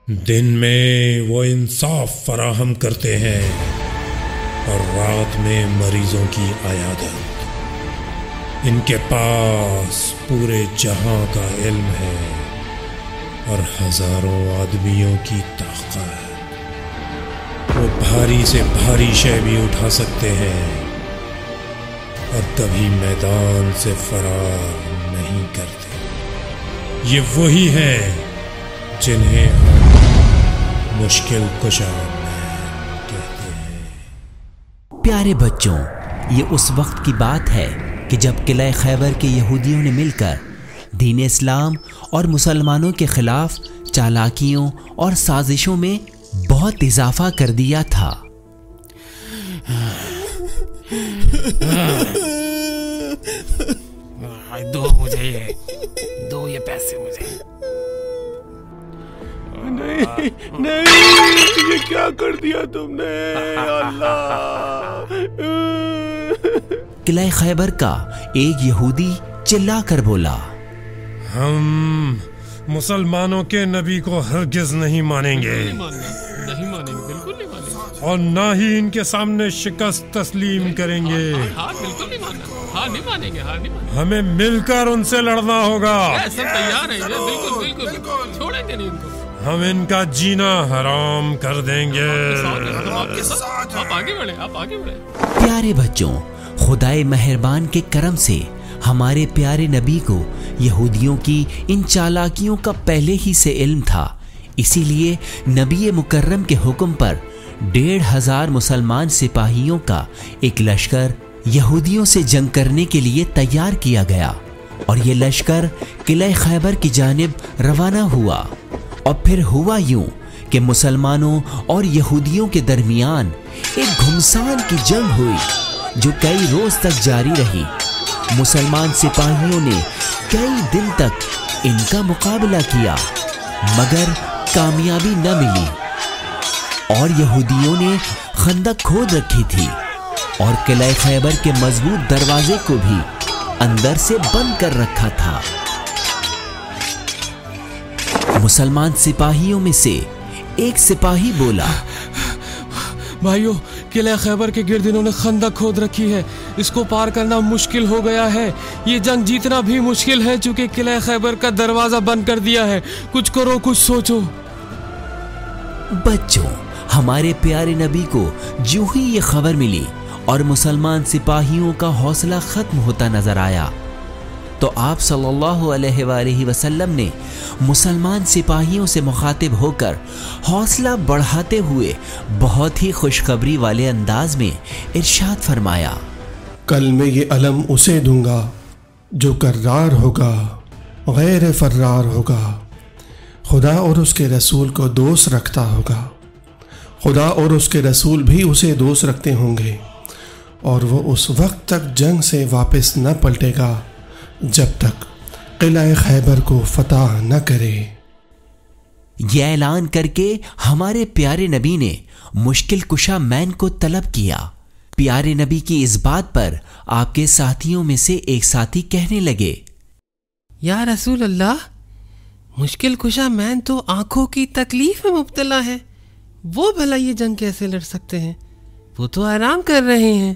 دن میں وہ انصاف فراہم کرتے ہیں اور رات میں مریضوں کی عیادت۔ ان کے پاس پورے جہاں کا علم ہے اور ہزاروں آدمیوں کی طاقت۔ وہ بھاری سے بھاری شے بھی اٹھا سکتے ہیں اور کبھی میدان سے فرار نہیں کرتے۔ یہ وہی ہیں جنہیں ہم مشکل کشا کہتے ہیں۔ پیارے بچوں، یہ اس وقت کی بات ہے کہ جب قلعہ خیبر کے یہودیوں نے مل کر دین اسلام اور مسلمانوں کے خلاف چالاکیوں اور سازشوں میں بہت اضافہ کر دیا تھا۔ دو یہ پیسے مجھے۔ نہیں، یہ کیا کر دیا تم نے اللہ؟ قلعہ خیبر کا ایک یہودی چلا کر بولا، ہم مسلمانوں کے نبی کو ہرگز نہیں مانیں گے، نہیں مانیں گے، بالکل نہیں مانیں گے، اور نہ ہی ان کے سامنے شکست تسلیم کریں گے۔ ہاں بالکل نہیں ماننا، ہاں نہیں مانیں گے، ہاں نہیں مانیں گے۔ ہمیں مل کر ان سے لڑنا ہوگا۔ سب تیار ہیں، بالکل بالکل چھوڑیں گے نہیں ان کو۔ ہم ان کا جینا حرام کر دیں گے۔ آپ آگے بڑھیں، آپ آگے بڑھیں۔ پیارے بچوں، خدائے مہربان کے کرم سے ہمارے پیارے نبی کو یہودیوں کی ان چالاکیوں کا پہلے ہی سے علم تھا، اسی لیے نبی مکرم کے حکم پر 1,500 مسلمان سپاہیوں کا ایک لشکر یہودیوں سے جنگ کرنے کے لیے تیار کیا گیا، اور یہ لشکر قلعہ خیبر کی جانب روانہ ہوا۔ اور پھر ہوا یوں کہ مسلمانوں اور یہودیوں کے درمیان ایک گھمسان کی جنگ ہوئی جو کئی روز تک جاری رہی۔ مسلمان سپاہیوں نے کئی دن تک ان کا مقابلہ کیا مگر کامیابی نہ ملی، اور یہودیوں نے خندق کھود رکھی تھی اور قلعہ خیبر کے مضبوط دروازے کو بھی اندر سے بند کر رکھا تھا۔ مسلمان سپاہیوں میں سے ایک سپاہی بولا، بھائیو، قلعہ خیبر کے گرد انہوں نے خندق کھود رکھی ہے، اس کو پار کرنا مشکل ہو گیا ہے۔ یہ جنگ جیتنا بھی مشکل ہے چونکہ قلعہ خیبر کا دروازہ بند کر دیا ہے۔ کچھ کرو، کچھ سوچو۔ بچوں، ہمارے پیارے نبی کو جو ہی یہ خبر ملی اور مسلمان سپاہیوں کا حوصلہ ختم ہوتا نظر آیا تو آپ صلی اللہ علیہ وآلہ وسلم نے مسلمان سپاہیوں سے مخاطب ہو کر حوصلہ بڑھاتے ہوئے بہت ہی خوشخبری والے انداز میں ارشاد فرمایا، کل میں یہ علم اسے دوں گا جو کرار ہوگا، غیر فرار ہوگا، خدا اور اس کے رسول کو دوست رکھتا ہوگا، خدا اور اس کے رسول بھی اسے دوست رکھتے ہوں گے، اور وہ اس وقت تک جنگ سے واپس نہ پلٹے گا جب تک قلعہ خیبر کو فتح نہ کرے۔ یہ اعلان کر کے ہمارے پیارے نبی نے مشکل کشا مین کو طلب کیا۔ پیارے نبی کی اس بات پر آپ کے ساتھیوں میں سے ایک ساتھی کہنے لگے، یا رسول اللہ، مشکل کشا مین تو آنکھوں کی تکلیف میں مبتلا ہے، وہ بھلا یہ جنگ کیسے لڑ سکتے ہیں؟ وہ تو آرام کر رہے ہیں۔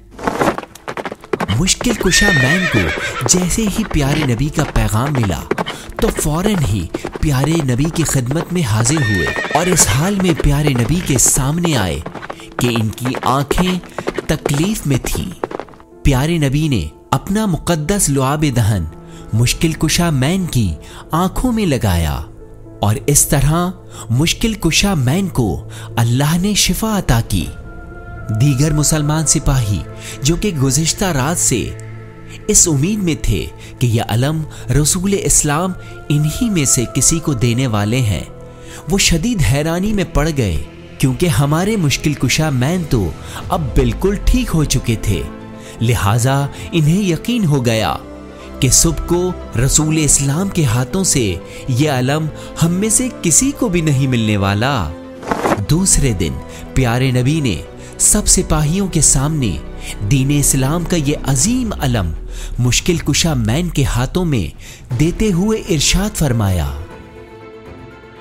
مشکل کشا مین کو جیسے ہی پیارے نبی کا پیغام ملا تو فوراً ہی پیارے نبی کی خدمت میں حاضر ہوئے، اور اس حال میں پیارے نبی کے سامنے آئے کہ ان کی آنکھیں تکلیف میں تھیں۔ پیارے نبی نے اپنا مقدس لعاب دہن مشکل کشا مین کی آنکھوں میں لگایا، اور اس طرح مشکل کشا مین کو اللہ نے شفا عطا کی۔ دیگر مسلمان سپاہی جو کہ گزشتہ رات سے اس امید میں تھے کہ یہ علم رسول اسلام انہی میں سے کسی کو دینے والے ہیں، وہ شدید حیرانی میں پڑ گئے، کیونکہ ہمارے مشکل کشا مین تو اب بالکل ٹھیک ہو چکے تھے، لہٰذا انہیں یقین ہو گیا کہ صبح کو رسول اسلام کے ہاتھوں سے یہ علم ہم میں سے کسی کو بھی نہیں ملنے والا۔ دوسرے دن پیارے نبی نے سب سپاہیوں کے سامنے دین اسلام کا یہ عظیم علم مشکل کشا مین کے ہاتھوں میں دیتے ہوئے ارشاد فرمایا،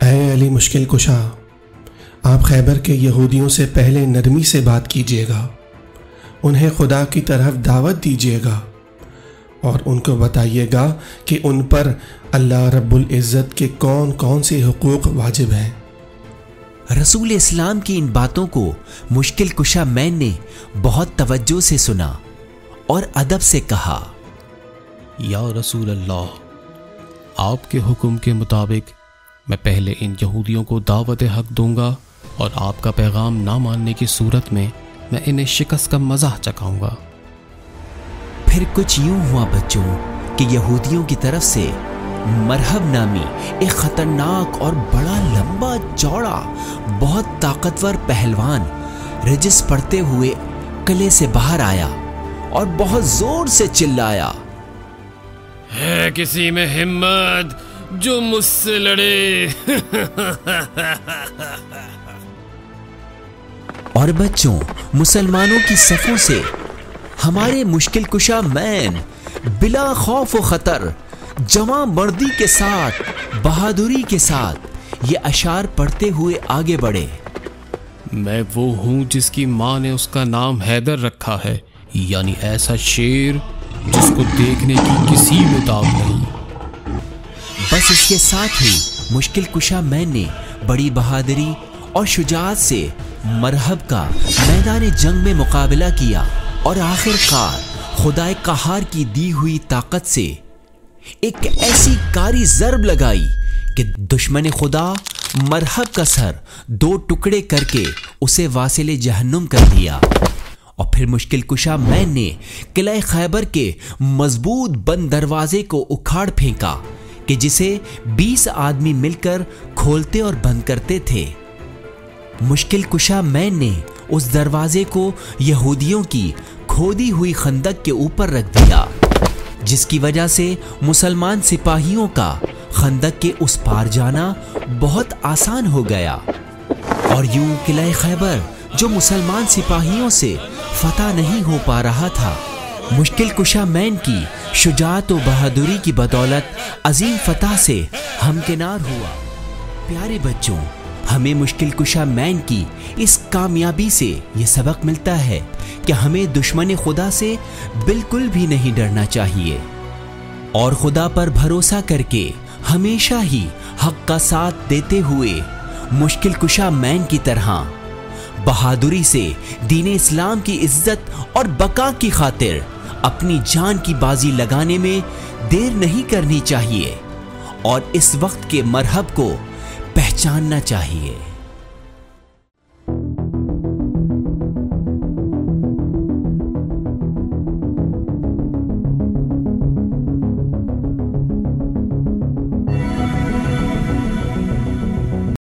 اے علی مشکل کشا، آپ خیبر کے یہودیوں سے پہلے نرمی سے بات کیجیے گا، انہیں خدا کی طرف دعوت دیجیے گا اور ان کو بتائیے گا کہ ان پر اللہ رب العزت کے کون کون سے حقوق واجب ہیں۔ رسول اسلام کی ان باتوں کو مشکل کشا مین نے بہت توجہ سے سنا اور ادب سے کہا، یا رسول اللہ، آپ کے حکم کے مطابق میں پہلے ان یہودیوں کو دعوت حق دوں گا اور آپ کا پیغام نہ ماننے کی صورت میں انہیں شکست کا مزہ چکھاؤں گا۔ پھر کچھ یوں ہوا بچوں کہ یہودیوں کی طرف سے مرحب نامی ایک خطرناک اور بڑا لمبا چوڑا بہت طاقتور پہلوان رجس پڑتے ہوئے قلعے سے باہر آیا اور بہت زور سے چلایا، ہے کسی میں ہمت جو مجھ سے لڑے؟ اور بچوں، مسلمانوں کی صفوں سے ہمارے مشکل کشا مین بلا خوف و خطر، جواں مردی کے ساتھ، بہادری کے ساتھ یہ اشعار پڑھتے ہوئے آگے بڑھے۔ میں وہ ہوں جس کی ماں نے اس کا نام حیدر رکھا ہے، یعنی ایسا شیر جس کو دیکھنے کی کسی میں داغ نہیں۔ بس اس کے ساتھ ہی مشکل کشا مین نے بڑی بہادری اور شجاعت سے مرحب کا میدان جنگ میں مقابلہ کیا اور آخر کار خدائے قہار کی دی ہوئی طاقت سے ایک ایسی کاری ضرب لگائی کہ دشمن خدا مرحب کا سر 2 ٹکڑے کر کے اسے واصل جہنم کر دیا۔ اور پھر مشکل کشا مین نے قلعہ خیبر کے مضبوط بند دروازے کو اکھاڑ پھینکا کہ جسے 20 آدمی مل کر کھولتے اور بند کرتے تھے۔ مشکل کشا مین نے اس دروازے کو یہودیوں کی کھودی ہوئی خندق کے اوپر رکھ دیا، جس کی وجہ سے مسلمان سپاہیوں کا خندق کے اس پار جانا بہت آسان ہو گیا، اور یوں قلعہ خیبر جو مسلمان سپاہیوں سے فتح نہیں ہو پا رہا تھا، مشکل کشا مین کی شجاعت و بہادری کی بدولت عظیم فتح سے ہمکنار ہوا۔ پیارے بچوں، ہمیں مشکل کشا مین کی اس کامیابی سے یہ سبق ملتا ہے کہ ہمیں دشمن خدا سے بالکل بھی نہیں ڈرنا چاہیے، اور خدا پر بھروسہ کر کے ہمیشہ ہی حق کا ساتھ دیتے ہوئے مشکل کشا مین کی طرح بہادری سے دین اسلام کی عزت اور بقا کی خاطر اپنی جان کی بازی لگانے میں دیر نہیں کرنی چاہیے، اور اس وقت کے مرحب کو پہچاننا چاہیے۔